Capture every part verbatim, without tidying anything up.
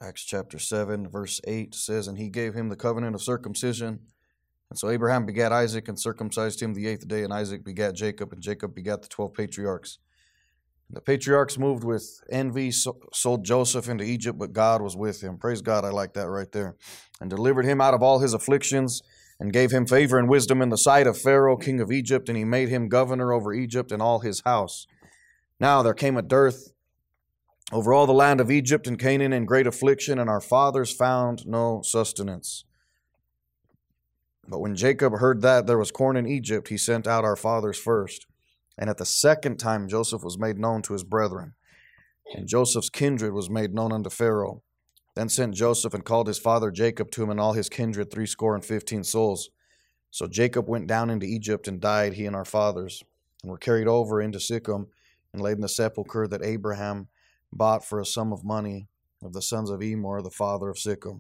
Acts chapter seven, verse eight says, "And he gave him the covenant of circumcision. And so Abraham begat Isaac and circumcised him the eighth day, and Isaac begat Jacob, and Jacob begat the twelve patriarchs. And the patriarchs moved with envy, so, sold Joseph into Egypt, but God was with him." Praise God, I like that right there. "And delivered him out of all his afflictions, and gave him favor and wisdom in the sight of Pharaoh, king of Egypt, and he made him governor over Egypt and all his house. Now there came a dearth over all the land of Egypt and Canaan in great affliction, and our fathers found no sustenance. But when Jacob heard that there was corn in Egypt, he sent out our fathers first. And at the second time Joseph was made known to his brethren, and Joseph's kindred was made known unto Pharaoh. Then sent Joseph and called his father Jacob to him and all his kindred, threescore and fifteen souls. So Jacob went down into Egypt and died, he and our fathers, and were carried over into Shechem and laid in the sepulchre that Abraham bought for a sum of money of the sons of Emor, the father of Shechem."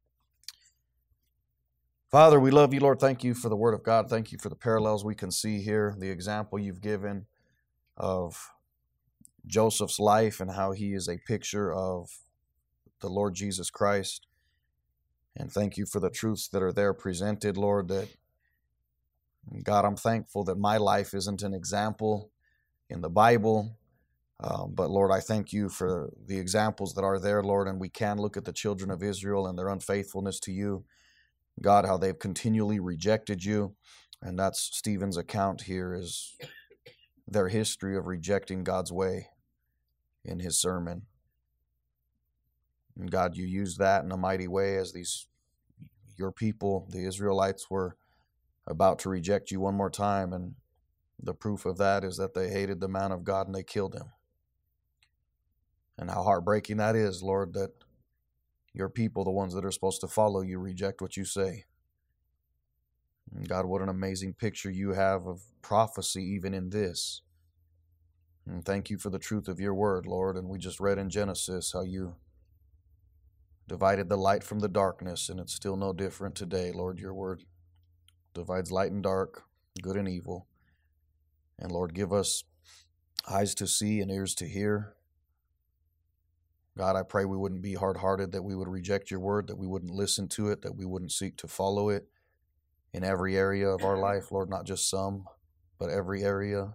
Father, we love you, Lord. Thank you for the word of God. Thank you for the parallels we can see here, the example you've given of Joseph's life and how he is a picture of the Lord Jesus Christ. And thank you for the truths that are there presented, Lord, that, God, I'm thankful that my life isn't an example in the Bible. Um, but Lord, I thank you for the examples that are there, Lord, and we can look at the children of Israel and their unfaithfulness to you. God, how they've continually rejected you. And that's Stephen's account here, is their history of rejecting God's way in his sermon. And God, you used that in a mighty way as these, your people, the Israelites, were about to reject you one more time. And the proof of that is that they hated the man of God and they killed him. And how heartbreaking that is, Lord, that your people, the ones that are supposed to follow you, reject what you say. And God, what an amazing picture you have of prophecy even in this. And thank you for the truth of your word, Lord. And we just read in Genesis how you divided the light from the darkness, and it's still no different today, Lord. Your word divides light and dark, good and evil. And Lord, give us eyes to see and ears to hear. God, I pray we wouldn't be hard-hearted, that we would reject your word, that we wouldn't listen to it, that we wouldn't seek to follow it in every area of our life, Lord, not just some, but every area.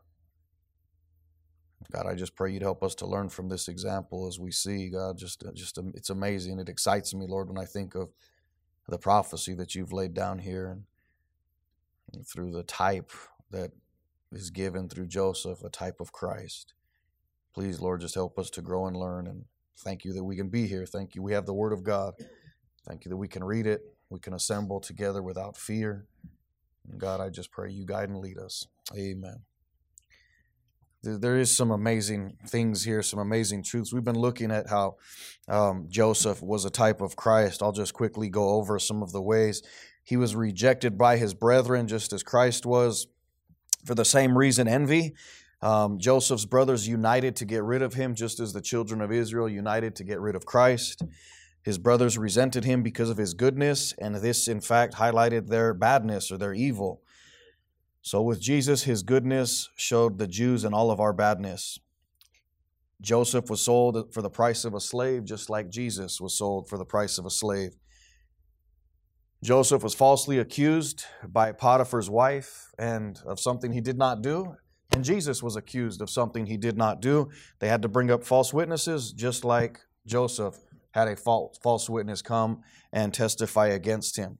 God, I just pray you'd help us to learn from this example as we see, God, just, just it's amazing. It excites me, Lord, when I think of the prophecy that you've laid down here, and, and through the type that is given through Joseph, a type of Christ. Please, Lord, just help us to grow and learn, and thank you that we can be here. Thank you we have the Word of God. Thank you that we can read it. We can assemble together without fear. And God, I just pray you guide and lead us. Amen. There is some amazing things here, some amazing truths. We've been looking at how um, Joseph was a type of Christ. I'll just quickly go over some of the ways. He was rejected by his brethren, just as Christ was. For the same reason, envy. Um, Joseph's brothers united to get rid of him, just as the children of Israel united to get rid of Christ. His brothers resented him because of his goodness, and this, in fact, highlighted their badness or their evil. So with Jesus, his goodness showed the Jews and all of our badness. Joseph was sold for the price of a slave, just like Jesus was sold for the price of a slave. Joseph was falsely accused by Potiphar's wife and of something he did not do. And Jesus was accused of something he did not do. They had to bring up false witnesses, just like Joseph had a false, false witness come and testify against him.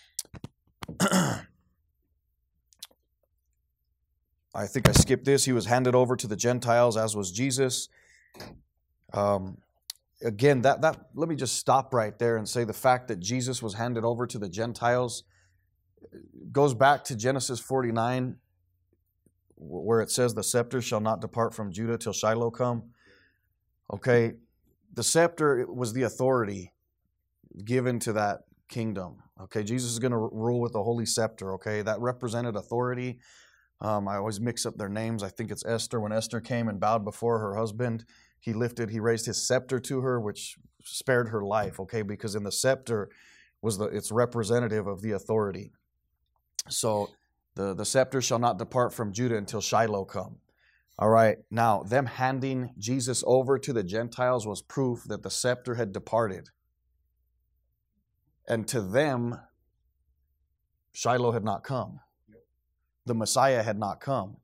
I think I skipped this. He was handed over to the Gentiles, as was Jesus. Um, again, that that let me just stop right there and say the fact that Jesus was handed over to the Gentiles goes back to Genesis forty-nine, where it says the scepter shall not depart from Judah till Shiloh come. Okay, the scepter was the authority given to that kingdom. Okay, Jesus is going to rule with the holy scepter. Okay, that represented authority. Um, I always mix up their names. I think it's Esther. When Esther came and bowed before her husband, he lifted, he raised his scepter to her, which spared her life. Okay, because in the scepter was the it's representative of the authority. So the the scepter shall not depart from Judah until Shiloh come. All right, now them handing Jesus over to the Gentiles was proof that the scepter had departed. And to them, Shiloh had not come. The Messiah had not come.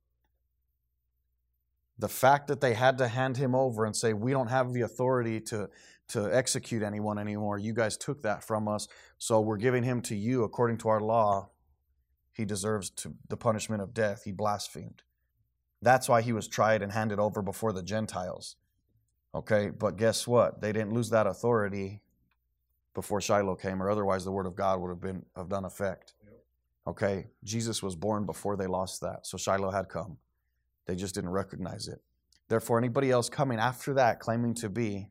The fact that they had to hand him over and say, we don't have the authority to, to execute anyone anymore. You guys took that from us, so we're giving him to you according to our law. He deserves to, the punishment of death. He blasphemed. That's why he was tried and handed over before the Gentiles. Okay, but guess what? They didn't lose that authority before Shiloh came, or otherwise the word of God would have been of done effect. Okay, Jesus was born before they lost that, so Shiloh had come. They just didn't recognize it. Therefore, anybody else coming after that claiming to be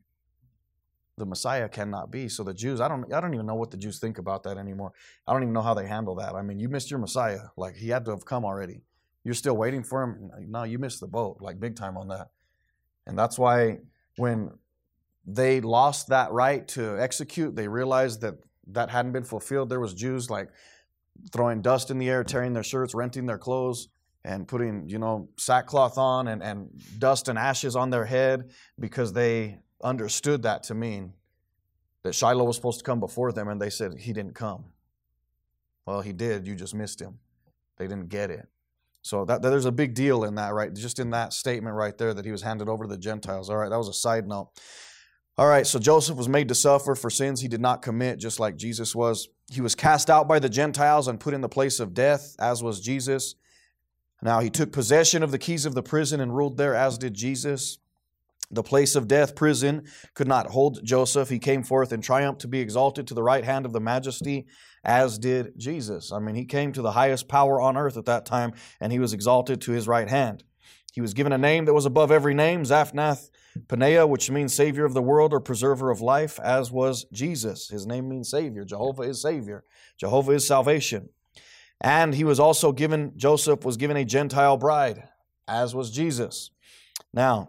the Messiah cannot be. So the Jews, I don't, I don't even know what the Jews think about that anymore. I don't even know how they handle that. I mean, you missed your Messiah. Like, he had to have come already. You're still waiting for him? No, you missed the boat, like big time on that. And that's why when they lost that right to execute, they realized that that hadn't been fulfilled. There was Jews like throwing dust in the air, tearing their shirts, renting their clothes, and putting, you know, sackcloth on and, and dust and ashes on their head, because they understood that to mean that Shiloh was supposed to come before them, and they said he didn't come. Well, he did. You just missed him. They didn't get it. So that, there's a big deal in that, right? Just in that statement right there that he was handed over to the Gentiles. All right, that was a side note. All right, so Joseph was made to suffer for sins he did not commit, just like Jesus was. He was cast out by the Gentiles and put in the place of death, as was Jesus. Now he took possession of the keys of the prison and ruled there, as did Jesus. The place of death, prison, could not hold Joseph. He came forth in triumph to be exalted to the right hand of the majesty, as did Jesus. I mean, he came to the highest power on earth at that time, and he was exalted to his right hand. He was given a name that was above every name, Zaphnath Paneah, which means Savior of the world or Preserver of life, as was Jesus. His name means Savior. Jehovah is Savior. Jehovah is salvation. And he was also given, Joseph was given a Gentile bride, as was Jesus. Now,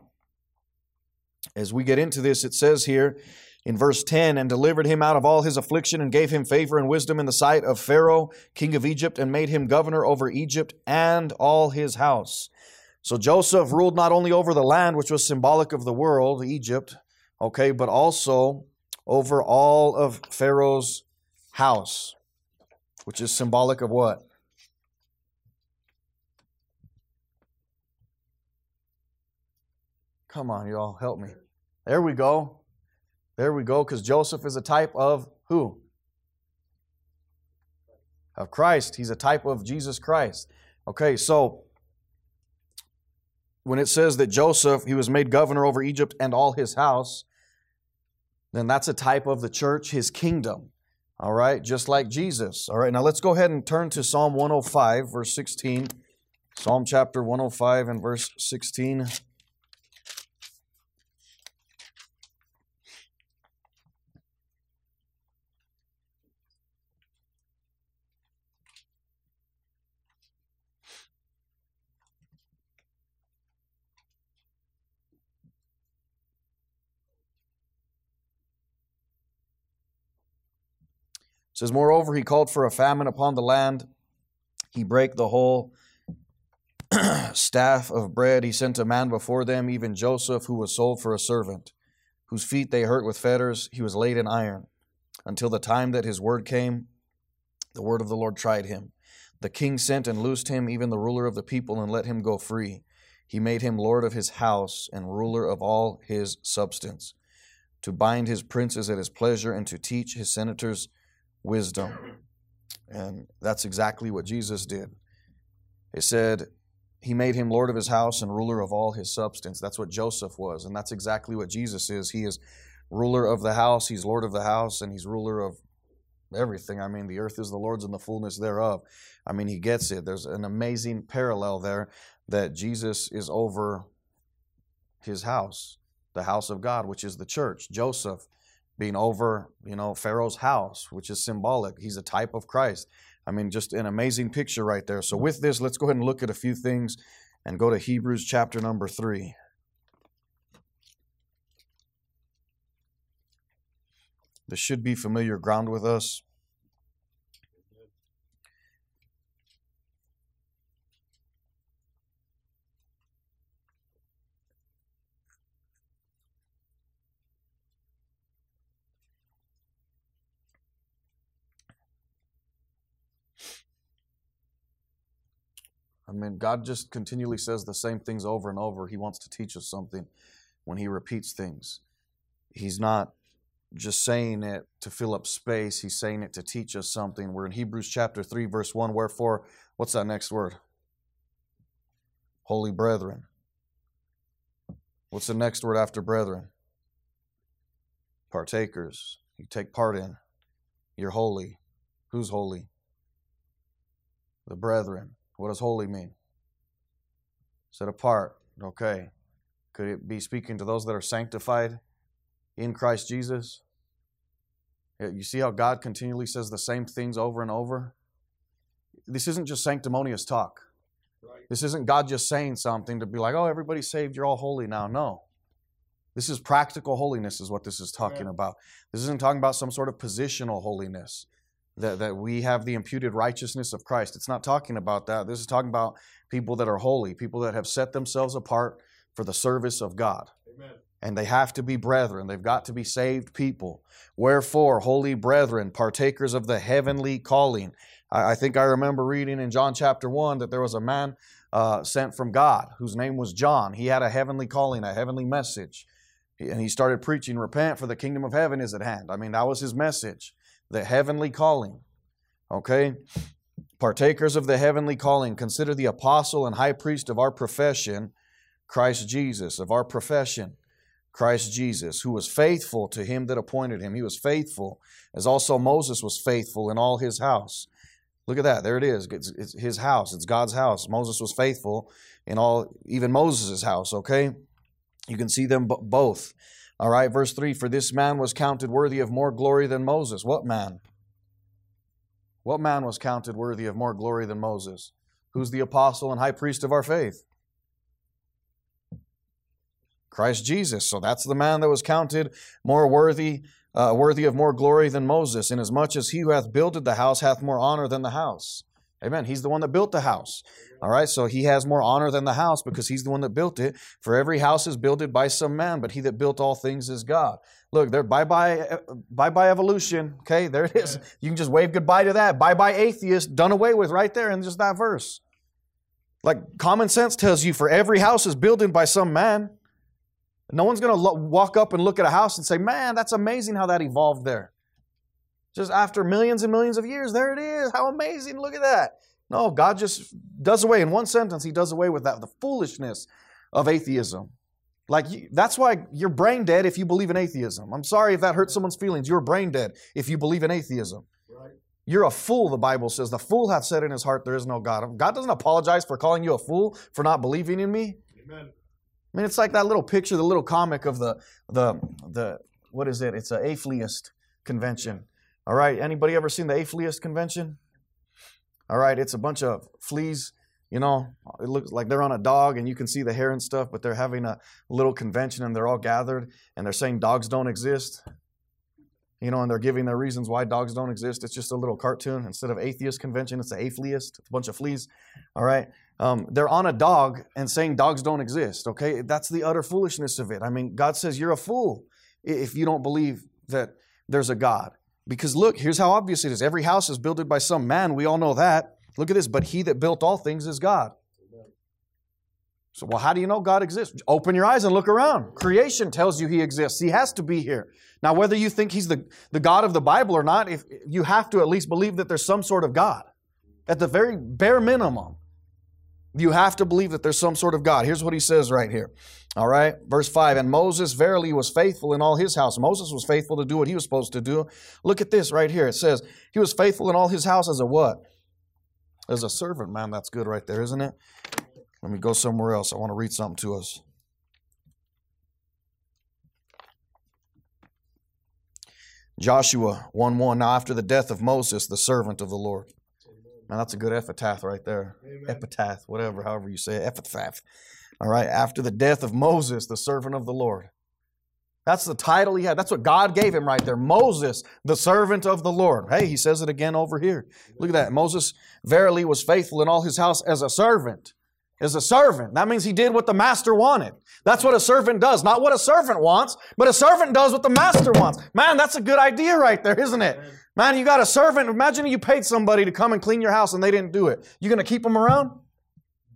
as we get into this, it says here in verse ten, and delivered him out of all his affliction, and gave him favor and wisdom in the sight of Pharaoh, king of Egypt, and made him governor over Egypt and all his house. So Joseph ruled not only over the land, which was symbolic of the world, Egypt, okay, but also over all of Pharaoh's house, which is symbolic of what? Come on, y'all, help me. There we go. There we go, because Joseph is a type of who? Of Christ. He's a type of Jesus Christ. Okay, so when it says that Joseph, he was made governor over Egypt and all his house, then that's a type of the church, his kingdom. All right, just like Jesus. All right, now let's go ahead and turn to Psalm one oh five, verse sixteen. Psalm chapter one oh five and verse sixteen. It says, moreover, he called for a famine upon the land. He brake the whole staff of bread. He sent a man before them, even Joseph, who was sold for a servant, whose feet they hurt with fetters. He was laid in iron, until the time that his word came. The word of the Lord tried him. The king sent and loosed him, even the ruler of the people, and let him go free. He made him lord of his house and ruler of all his substance, to bind his princes at his pleasure and to teach his senators wisdom. And that's exactly what Jesus did. It said he made him lord of his house and ruler of all his substance. That's what Joseph was, and that's exactly what Jesus is. He is ruler of the house, he's lord of the house, and he's ruler of everything. I mean, the earth is the Lord's and the fullness thereof. I mean, he gets it. There's an amazing parallel there that Jesus is over his house, the house of God, which is the church. Joseph being over, you know, Pharaoh's house, which is symbolic. He's a type of Christ. I mean, just an amazing picture right there. So with this, let's go ahead and look at a few things and go to Hebrews chapter number three. This should be familiar ground with us. I mean, God just continually says the same things over and over. He wants to teach us something when He repeats things. He's not just saying it to fill up space. He's saying it to teach us something. We're in Hebrews chapter three, verse one. Wherefore, what's that next word? Holy brethren. What's the next word after brethren? Partakers. You take part in. You're holy. Who's holy? The brethren. What does holy mean? Set apart. Okay. Could it be speaking to those that are sanctified in Christ Jesus? You see how God continually says the same things over and over? This isn't just sanctimonious talk. Right. This isn't God just saying something to be like, oh, everybody's saved, you're all holy now. No. This is practical holiness is what this is talking yeah. about. This isn't talking about some sort of positional holiness, that, that we have the imputed righteousness of Christ. It's not talking about that. This is talking about people that are holy, people that have set themselves apart for the service of God. Amen. And they have to be brethren. They've got to be saved people. Wherefore, holy brethren, partakers of the heavenly calling. I, I think I remember reading in John chapter one that there was a man uh, sent from God whose name was John. He had a heavenly calling, a heavenly message. And he started preaching, repent for the kingdom of heaven is at hand. I mean, that was his message, the heavenly calling. Okay? Partakers of the heavenly calling, consider the apostle and high priest of our profession, Christ Jesus, of our profession, Christ Jesus, who was faithful to Him that appointed Him. He was faithful, as also Moses was faithful in all his house. Look at that. There it is. It's, it's His house. It's God's house. Moses was faithful in all, even Moses' house, okay? You can see them b- both. All right, verse three, for this man was counted worthy of more glory than Moses. What man? What man was counted worthy of more glory than Moses? Who's the apostle and high priest of our faith? Christ Jesus. So that's the man that was counted more worthy, uh, worthy of more glory than Moses, inasmuch as he who hath builded the house hath more honor than the house. Amen. He's the one that built the house. All right, so he has more honor than the house because he's the one that built it. For every house is builded by some man, but he that built all things is God. Look, there, bye-bye, bye-bye evolution. Okay, there it is. You can just wave goodbye to that. Bye-bye atheist, done away with right there in just that verse. Like common sense tells you for every house is builded by some man. No one's going to lo- walk up and look at a house and say, man, that's amazing how that evolved there. Just after millions and millions of years, there it is. How amazing. Look at that. No, God just does away. In one sentence, He does away with that, the foolishness of atheism. Like, you, that's why you're brain dead if you believe in atheism. I'm sorry if that hurts someone's feelings. You're brain dead if you believe in atheism. Right. You're a fool, the Bible says. The fool hath said in his heart, there is no God. God doesn't apologize for calling you a fool for not believing in me. Amen. I mean, it's like that little picture, the little comic of the, the, the what is it? It's an atheist convention. All right, anybody ever seen the atheist convention? All right, it's a bunch of fleas, you know, it looks like they're on a dog and you can see the hair and stuff, but they're having a little convention and they're all gathered and they're saying dogs don't exist, you know, and they're giving their reasons why dogs don't exist. It's just a little cartoon. Instead of atheist convention, it's an atheist, it's a bunch of fleas, all right? Um, they're on a dog and saying dogs don't exist, okay? That's the utter foolishness of it. I mean, God says you're a fool if you don't believe that there's a God. Because look, here's how obvious it is. Every house is built by some man. We all know that. Look at this. But He that built all things is God. So, well, how do you know God exists? Open your eyes and look around. Creation tells you He exists. He has to be here. Now, whether you think He's the, the God of the Bible or not, if you have to at least believe that there's some sort of God. At the very bare minimum, you have to believe that there's some sort of God. Here's what He says right here. All right, verse five, and Moses verily was faithful in all his house. Moses was faithful to do what he was supposed to do. Look at this right here. It says, he was faithful in all his house as a what? As a servant. Man, that's good right there, isn't it? Let me go somewhere else. I want to read something to us. Joshua one one, now after the death of Moses, the servant of the Lord. Man, that's a good epitaph right there. Amen. Epitaph, whatever, however you say it. Epitaph. All right, after the death of Moses, the servant of the Lord. That's the title he had. That's what God gave him right there. Moses, the servant of the Lord. Hey, he says it again over here. Look at that. Moses verily was faithful in all his house as a servant. As a servant. That means he did what the master wanted. That's what a servant does. Not what a servant wants, but a servant does what the master wants. Man, that's a good idea right there, isn't it? Man, you got a servant. Imagine you paid somebody to come and clean your house and they didn't do it. You going to keep them around?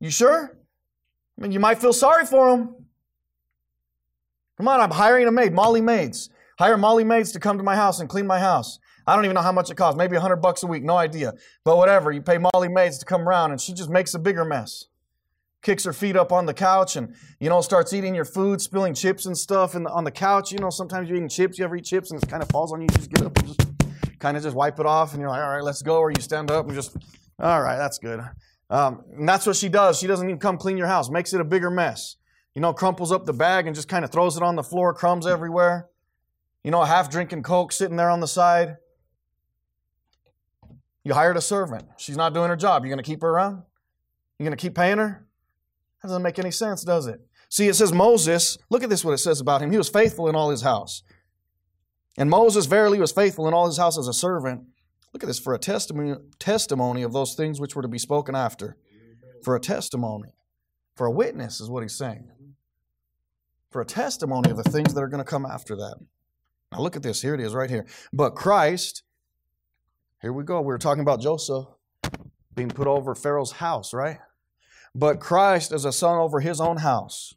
You sure? I mean, you might feel sorry for them. Come on, I'm hiring a maid, Molly maids. Hire Molly maids to come to my house and clean my house. I don't even know how much it costs. Maybe a hundred bucks a week, no idea. But whatever, you pay Molly maids to come around and she just makes a bigger mess. Kicks her feet up on the couch and, you know, starts eating your food, spilling chips and stuff in the, on the couch. You know, sometimes you're eating chips, you ever eat chips and it kind of falls on you. You just get up and just kind of just wipe it off and you're like, all right, let's go. Or you stand up and just, all right, that's good. Um, and that's what she does. She doesn't even come clean your house. Makes it a bigger mess. You know, crumples up the bag and just kind of throws it on the floor, crumbs everywhere. You know, a half drinking Coke sitting there on the side. You hired a servant. She's not doing her job. You're going to keep her around? You're going to keep paying her? That doesn't make any sense, does it? See, it says Moses, look at this, what it says about him. He was faithful in all his house. And Moses verily was faithful in all his house as a servant. Look at this, for a testimony, testimony of those things which were to be spoken after. For a testimony. For a witness is what he's saying. For a testimony of the things that are going to come after that. Now look at this. Here it is right here. But Christ, here we go. We were talking about Joseph being put over Pharaoh's house, right? But Christ is a son over his own house.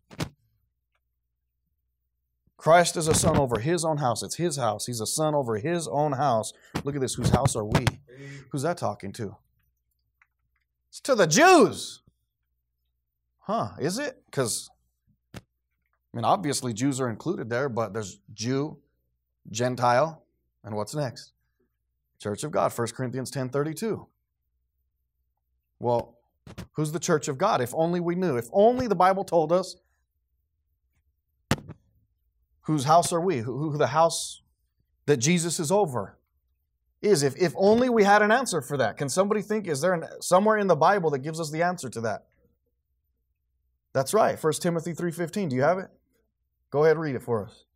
Christ is a son over his own house. It's his house. He's a son over his own house. Look at this. Whose house are we? Who's that talking to? It's to the Jews. Huh, is it? Because, I mean, obviously Jews are included there, but there's Jew, Gentile, and what's next? Church of God, First Corinthians ten thirty-two. Well, who's the church of God? If only we knew. If only the Bible told us whose house are we? Who, who the house that Jesus is over is. If, if only we had an answer for that. Can somebody think, is there an, somewhere in the Bible that gives us the answer to that? That's right. First Timothy three fifteen. Do you have it? Go ahead and read it for us.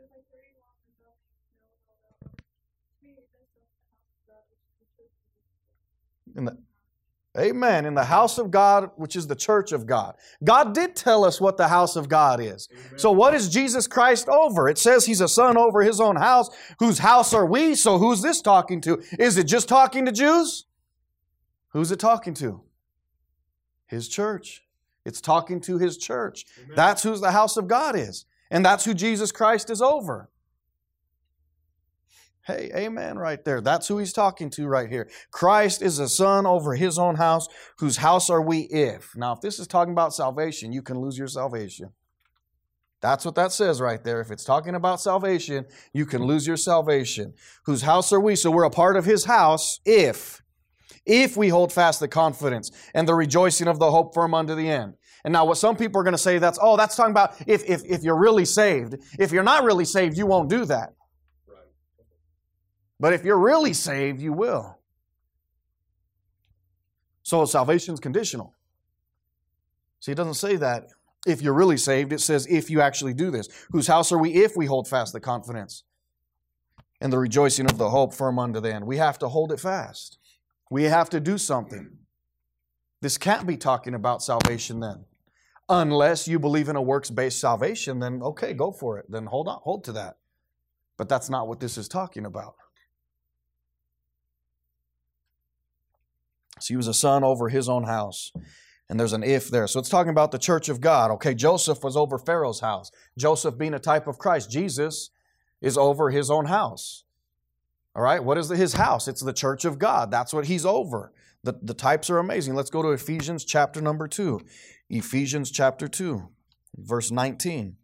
In the, amen. In the house of God, which is the church of God. God did tell us what the house of God is. Amen. So what is Jesus Christ over? It says he's a son over his own house. Whose house are we? So who's this talking to? Is it just talking to Jews? Who's it talking to? His church. It's talking to his church. Amen. That's who the house of God is. And that's who Jesus Christ is over. Hey, amen right there. That's who he's talking to right here. Christ is a son over his own house. Whose house are we if? Now, if this is talking about salvation, you can lose your salvation. That's what that says right there. If it's talking about salvation, you can lose your salvation. Whose house are we? So we're a part of his house if, if we hold fast the confidence and the rejoicing of the hope firm unto the end. And now what some people are going to say, that's, oh, that's talking about if, if, if you're really saved. If you're not really saved, you won't do that. But if you're really saved, you will. So salvation's conditional. See, it doesn't say that if you're really saved. It says if you actually do this. Whose house are we if we hold fast the confidence and the rejoicing of the hope firm unto the end? We have to hold it fast. We have to do something. This can't be talking about salvation then. Unless you believe in a works-based salvation, then okay, go for it. Then hold on, hold to that. But that's not what this is talking about. So he was a son over his own house. And there's an if there. So it's talking about the church of God. Okay, Joseph was over Pharaoh's house. Joseph being a type of Christ. Jesus is over his own house. All right, what is his house? It's the church of God. That's what he's over. The, the types are amazing. Let's go to Ephesians chapter number two. Ephesians chapter two, verse nineteen.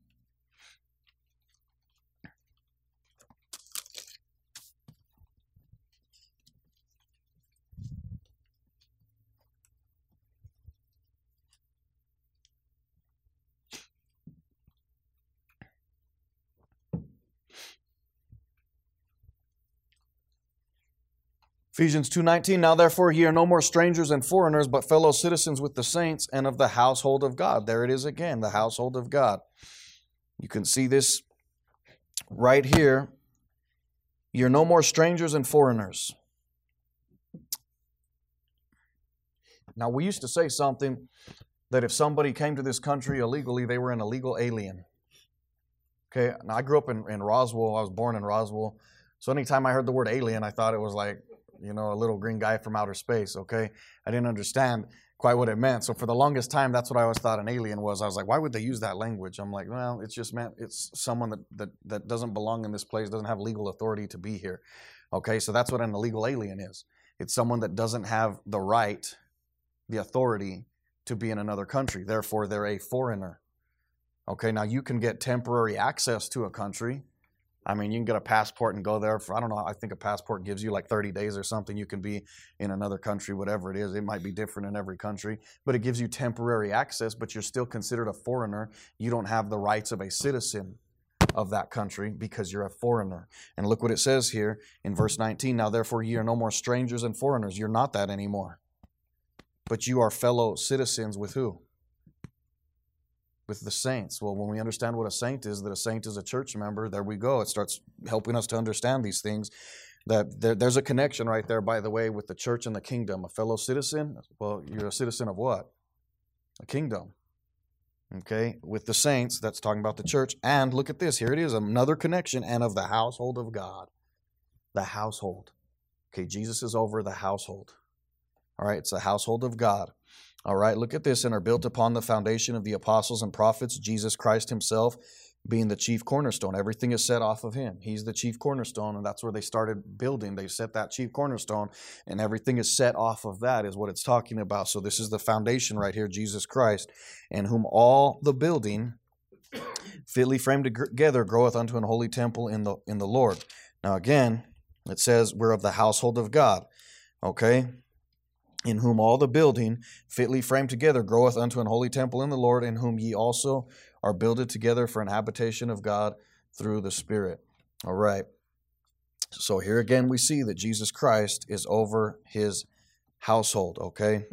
Ephesians two nineteen, now therefore ye are no more strangers and foreigners, but fellow citizens with the saints and of the household of God. There it is again, the household of God. You can see this right here. You're no more strangers and foreigners. Now we used to say something that if somebody came to this country illegally, they were an illegal alien. Okay, now I grew up in, in Roswell. I was born in Roswell. So anytime I heard the word alien, I thought it was like, you know, a little green guy from outer space, okay? I didn't understand quite what it meant. So for the longest time, that's what I always thought an alien was. I was like, why would they use that language? I'm like, well, it's just meant it's someone that, that, that doesn't belong in this place, doesn't have legal authority to be here. Okay, so that's what an illegal alien is. It's someone that doesn't have the right, the authority to be in another country. Therefore, they're a foreigner. Okay, now you can get temporary access to a country. I mean, you can get a passport and go there for, I don't know, I think a passport gives you like thirty days or something. You can be in another country, whatever it is. It might be different in every country, but it gives you temporary access, but you're still considered a foreigner. You don't have the rights of a citizen of that country because you're a foreigner. And look what it says here in verse nineteen. Now, therefore, ye are no more strangers and foreigners. You're not that anymore. But you are fellow citizens with who? With the saints. Well, when we understand what a saint is, that a saint is a church member, there we go. It starts helping us to understand these things. That there, there's a connection right there, by the way, with the church and the kingdom. A fellow citizen, well, you're a citizen of what? A kingdom. Okay, with the saints, that's talking about the church. And look at this, here it is, another connection, and of the household of God. The household. Okay, Jesus is over the household. All right, it's the household of God. All right, look at this, and are built upon the foundation of the apostles and prophets, Jesus Christ himself being the chief cornerstone. Everything is set off of him. He's the chief cornerstone, and that's where they started building. They set that chief cornerstone, and everything is set off of that is what it's talking about. So this is the foundation right here, Jesus Christ, in whom all the building fitly framed together groweth unto an holy temple in the in the Lord. Now again, it says we're of the household of God, okay? In whom all the building fitly framed together groweth unto an holy temple in the Lord, in whom ye also are builded together for an habitation of God through the Spirit. All right. So here again we see that Jesus Christ is over his household, okay?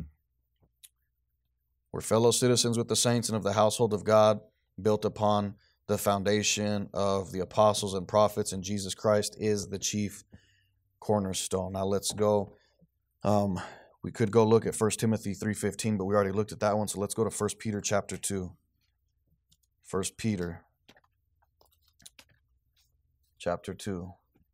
We're fellow citizens with the saints and of the household of God, built upon the foundation of the apostles and prophets, and Jesus Christ is the chief cornerstone. Now let's go... Um, We could go look at First Timothy three fifteen, but we already looked at that one, so let's go to First Peter chapter two. First Peter chapter two.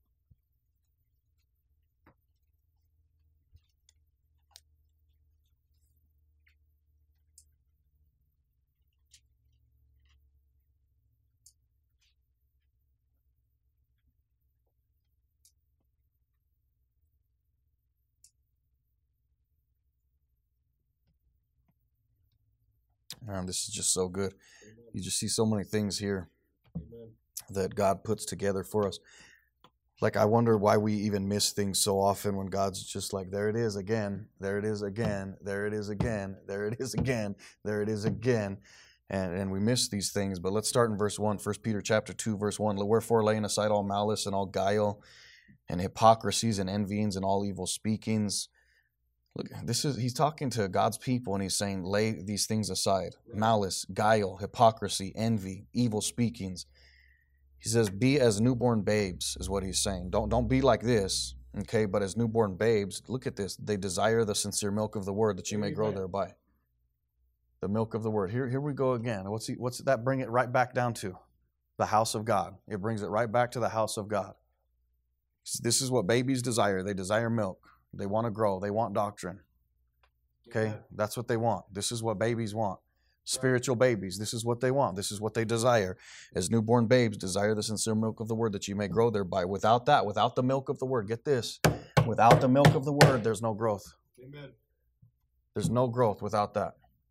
Man, this is just so good. Amen. You just see so many things here. Amen. That God puts together for us. Like, I wonder why we even miss things so often when God's just like, there it is again, there it is again, there it is again, there it is again, there it is again. And, and we miss these things. But let's start in verse one, First Peter chapter two, verse one. Wherefore, laying aside all malice and all guile and hypocrisies and envyings and all evil speakings. Look, this is he's talking to God's people, and he's saying, lay these things aside. Malice, guile, hypocrisy, envy, evil speakings. He says, be as newborn babes, is what he's saying. Don't, don't be like this, okay? But as newborn babes, look at this. They desire the sincere milk of the word, that you may grow thereby. The milk of the word. Here, here we go again. What's, he, what's that bring it right back down to? The house of God. It brings it right back to the house of God. This is what babies desire. They desire milk. They want to grow. They want doctrine. Okay? Yeah. That's what they want. This is what babies want. Spiritual babies. This is what they want. This is what they desire. As newborn babes, desire the sincere milk of the word, that you may grow thereby. Without that, without the milk of the word, get this. Without the milk of the word, there's no growth. Amen. There's no growth without that.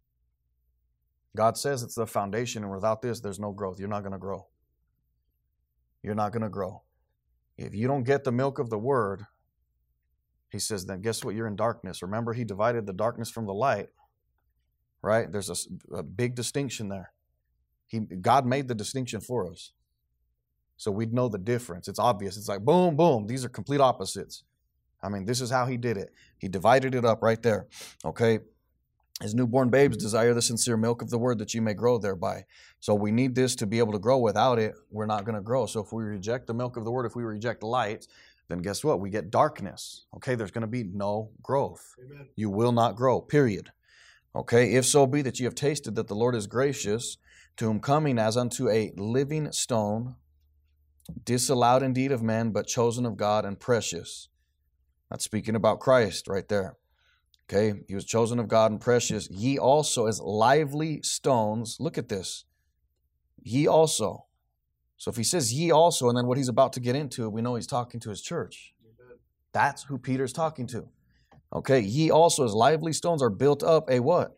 God says it's the foundation, and without this, there's no growth. You're not going to grow. You're not going to grow. If you don't get the milk of the word, he says, then guess what? You're in darkness. Remember, he divided the darkness from the light, right? There's a, a big distinction there. He, God made the distinction for us. So we'd know the difference. It's obvious. It's like, boom, boom. These are complete opposites. I mean, this is how he did it. He divided it up right there, okay? As newborn babes, desire the sincere milk of the word, that you may grow thereby. So we need this to be able to grow. Without it, we're not going to grow. So if we reject the milk of the word, if we reject light, then guess what? We get darkness. Okay, there's going to be no growth. Amen. You will not grow, period. Okay, if so be that you have tasted that the Lord is gracious, to whom coming as unto a living stone, disallowed indeed of men, but chosen of God and precious. That's speaking about Christ right there. Okay, he was chosen of God and precious. Ye also as lively stones. Look at this. Ye also. So if he says ye also, and then what he's about to get into, we know he's talking to his church. That's who Peter's talking to. Okay, ye also as lively stones are built up a what?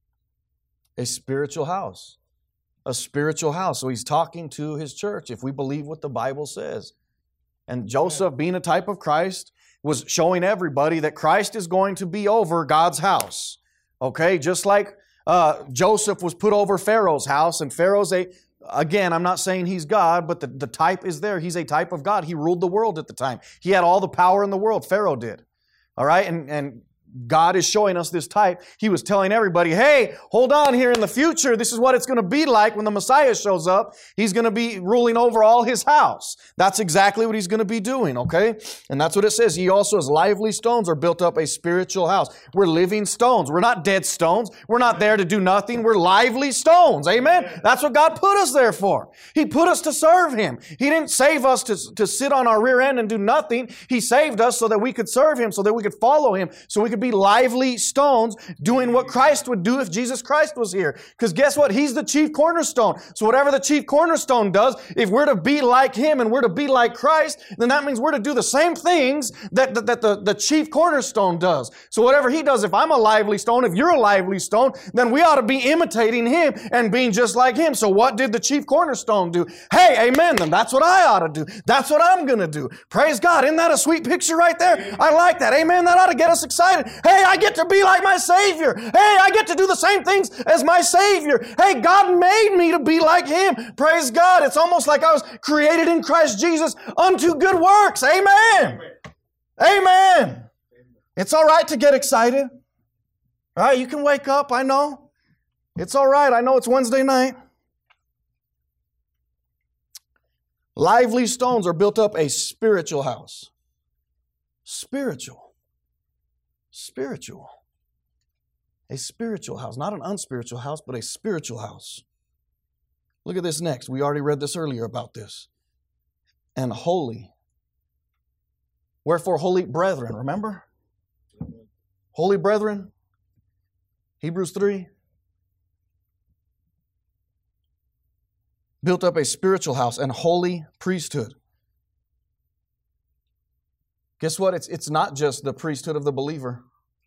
A spiritual house. A spiritual house. So he's talking to his church, if we believe what the Bible says. And Joseph, being a type of Christ, was showing everybody that Christ is going to be over God's house. Okay, just like uh, Joseph was put over Pharaoh's house, and Pharaoh's a, again, I'm not saying he's God, but the, the type is there. He's a type of God. He ruled the world at the time. He had all the power in the world. Pharaoh did. All right, and, and God is showing us this type. He was telling everybody, hey, hold on here in the future. This is what it's going to be like when the Messiah shows up. He's going to be ruling over all His house. That's exactly what He's going to be doing, okay? And that's what it says. Ye also as lively stones are built up a spiritual house. We're living stones. We're not dead stones. We're not there to do nothing. We're lively stones. Amen? That's what God put us there for. He put us to serve Him. He didn't save us to, to sit on our rear end and do nothing. He saved us so that we could serve Him, so that we could follow Him, so we could be lively stones doing what Christ would do if Jesus Christ was here. Because guess what? He's the chief cornerstone. So whatever the chief cornerstone does, if we're to be like Him and we're to be like Christ, then that means we're to do the same things that, that, that the, the chief cornerstone does. So whatever He does, if I'm a lively stone, if you're a lively stone, then we ought to be imitating Him and being just like Him. So what did the chief cornerstone do? Hey, amen, then that's what I ought to do. That's what I'm going to do. Praise God. Isn't that a sweet picture right there? I like that. Amen. That ought to get us excited. Hey, I get to be like my Savior. Hey, I get to do the same things as my Savior. Hey, God made me to be like Him. Praise God. It's almost like I was created in Christ Jesus unto good works. Amen. Amen. Amen. It's all right to get excited. All right, you can wake up. I know. It's all right. I know it's Wednesday night. Lively stones are built up a spiritual house. Spiritual. Spiritual. A spiritual house. Not an unspiritual house, but a spiritual house. Look at this next. We already read this earlier about this. And holy. Wherefore, holy brethren, remember? Holy brethren. Hebrews three. Built up a spiritual house and holy priesthood. Guess what? It's, it's not just the priesthood of the believer.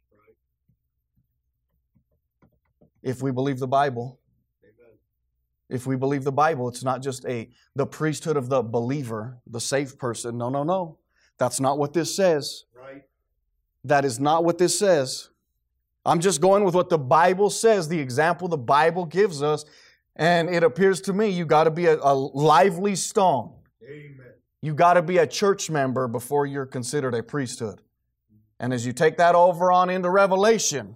If we believe the Bible. Amen. If we believe the Bible, it's not just a the priesthood of the believer, the saved person. No, no, no. That's not what this says. Right. That is not what this says. I'm just going with what the Bible says, the example the Bible gives us. And it appears to me you got to be a, a lively stone. Amen. You got to be a church member before you're considered a priesthood. And as you take that over on into Revelation,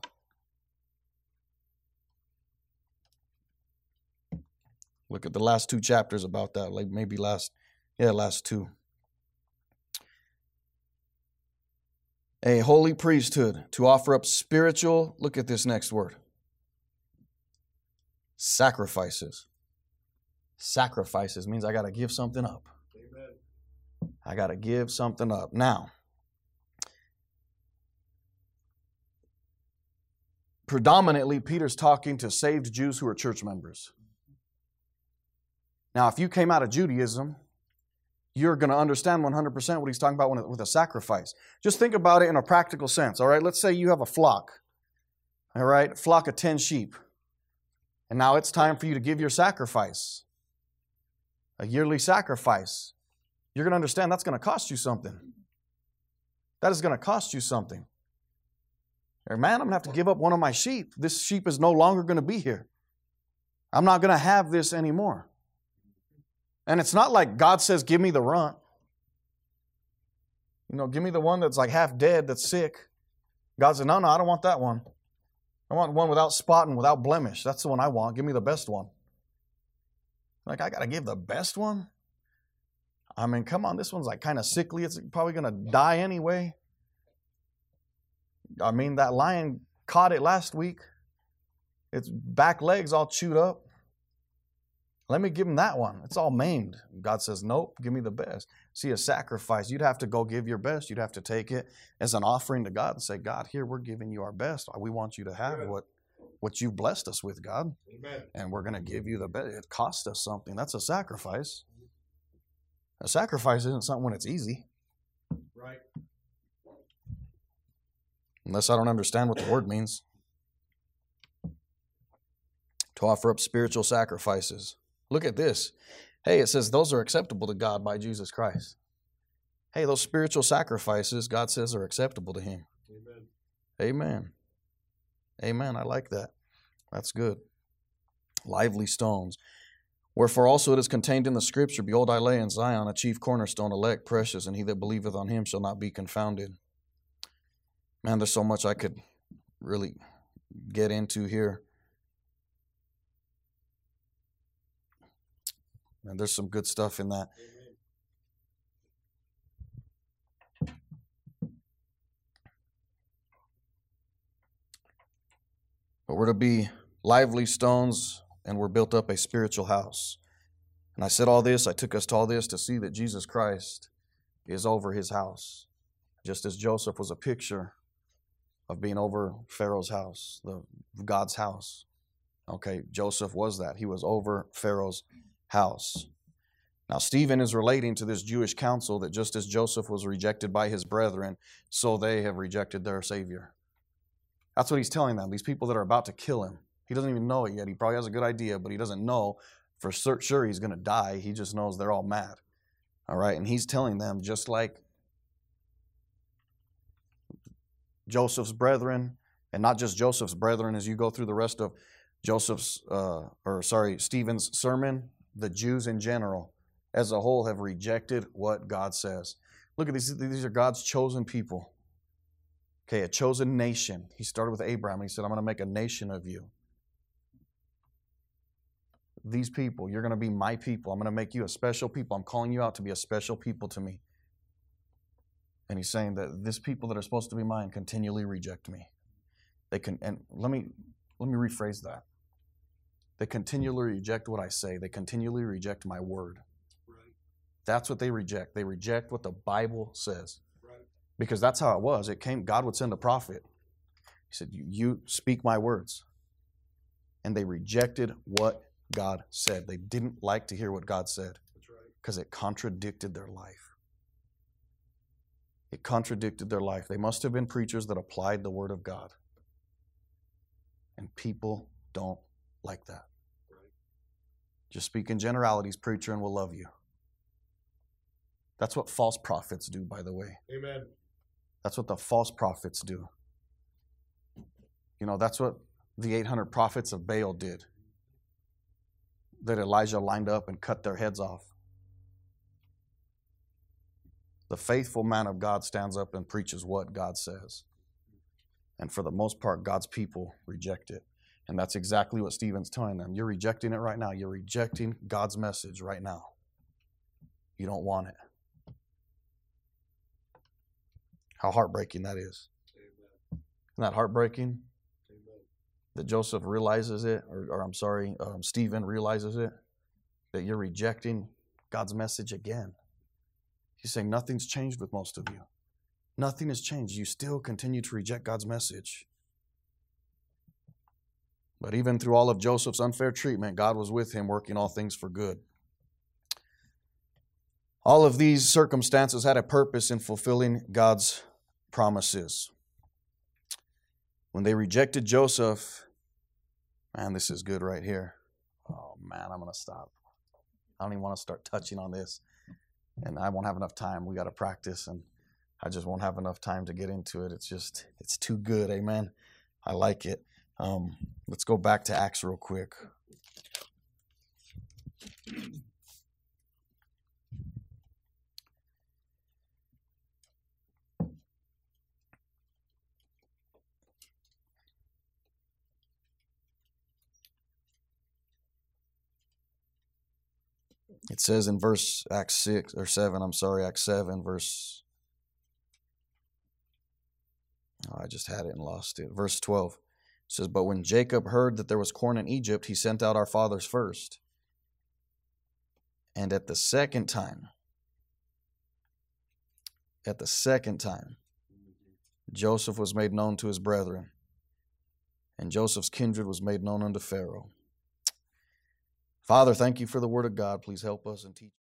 look at the last two chapters about that, like maybe last, yeah, last two. A holy priesthood to offer up spiritual, look at this next word, sacrifices. Sacrifices means I got to give something up. I got to give something up. Now, predominantly, Peter's talking to saved Jews who are church members. Now, if you came out of Judaism, you're going to understand one hundred percent what he's talking about with a sacrifice. Just think about it in a practical sense, all right? Let's say you have a flock, all right? A flock of ten sheep. And now it's time for you to give your sacrifice, a yearly sacrifice. You're going to understand that's going to cost you something. That is going to cost you something. Hey, man, I'm going to have to give up one of my sheep. This sheep is no longer going to be here. I'm not going to have this anymore. And it's not like God says, give me the runt. You know, give me the one that's like half dead, that's sick. God said, no, no, I don't want that one. I want one without spot and without blemish. That's the one I want. Give me the best one. Like, I got to give the best one? I mean, come on, this one's like kind of sickly. It's probably going to die anyway. I mean, that lion caught it last week. Its back legs all chewed up. Let me give him that one. It's all maimed. God says, nope, give me the best. See, a sacrifice, you'd have to go give your best. You'd have to take it as an offering to God and say, God, here, we're giving you our best. We want you to have what, what you've blessed us with, God. Amen. And we're going to give you the best. It costs us something. That's a sacrifice. A sacrifice isn't something when it's easy. Right. Unless I don't understand what the word means. To offer up spiritual sacrifices. Look at this. Hey, it says those are acceptable to God by Jesus Christ. Hey, those spiritual sacrifices, God says, are acceptable to Him. Amen. Amen. Amen. I like that. That's good. Lively stones. Wherefore also it is contained in the Scripture, Behold, I lay in Zion a chief cornerstone, elect, precious, and he that believeth on Him shall not be confounded. Man, there's so much I could really get into here. And there's some good stuff in that. But we're to be lively stones, and we're built up a spiritual house. And I said all this, I took us to all this to see that Jesus Christ is over His house. Just as Joseph was a picture of being over Pharaoh's house, the God's house. Okay, Joseph was that. He was over Pharaoh's house. Now, Stephen is relating to this Jewish council that just as Joseph was rejected by his brethren, so they have rejected their Savior. That's what he's telling them, these people that are about to kill him. He doesn't even know it yet. He probably has a good idea, but he doesn't know for sure he's going to die. He just knows they're all mad. All right, and he's telling them, just like Joseph's brethren, and not just Joseph's brethren, as you go through the rest of Joseph's, uh, or sorry, Stephen's sermon, the Jews in general, as a whole, have rejected what God says. Look at these. These are God's chosen people. Okay, a chosen nation. He started with Abraham. And he said, I'm going to make a nation of you. These people, you're going to be my people. I'm going to make you a special people. I'm calling you out to be a special people to me. And he's saying that this people that are supposed to be mine continually reject me. They can, and let me let me rephrase that. They continually reject what I say. They continually reject my word. Right. That's what they reject. They reject what the Bible says. Right. Because that's how it was. It came, God would send a prophet. He said, you speak my words. And they rejected what God said. They didn't like to hear what God said. That's right. Because it contradicted their life. It contradicted their life. They must have been preachers that applied the word of God. And people don't like that. Right. Just speak in generalities, preacher, and we'll love you. That's what false prophets do, by the way. Amen. That's what the false prophets do. You know, that's what the eight hundred prophets of Baal did. That Elijah lined up and cut their heads off. The faithful man of God stands up and preaches what God says. And for the most part, God's people reject it. And that's exactly what Stephen's telling them. You're rejecting it right now. You're rejecting God's message right now. You don't want it. How heartbreaking that is. Amen. Isn't that heartbreaking? Amen. That Joseph realizes it, or, or I'm sorry, um, Stephen realizes it, that you're rejecting God's message again. He's saying nothing's changed with most of you. Nothing has changed. You still continue to reject God's message. But even through all of Joseph's unfair treatment, God was with him, working all things for good. All of these circumstances had a purpose in fulfilling God's promises. When they rejected Joseph, man, this is good right here. Oh, man, I'm going to stop. I don't even want to start touching on this. And I won't have enough time. We got to practice, and I just won't have enough time to get into it. It's just, it's too good. Amen. I like it. Um, let's go back to Acts real quick. It says in verse Acts six or seven, I'm sorry, Acts seven, verse. Oh, I just had it and lost it. Verse twelve. It says, but when Jacob heard that there was corn in Egypt, he sent out our fathers first. And at the second time, at the second time, Joseph was made known to his brethren, and Joseph's kindred was made known unto Pharaoh. Father, thank you for the word of God. Please help us and teach.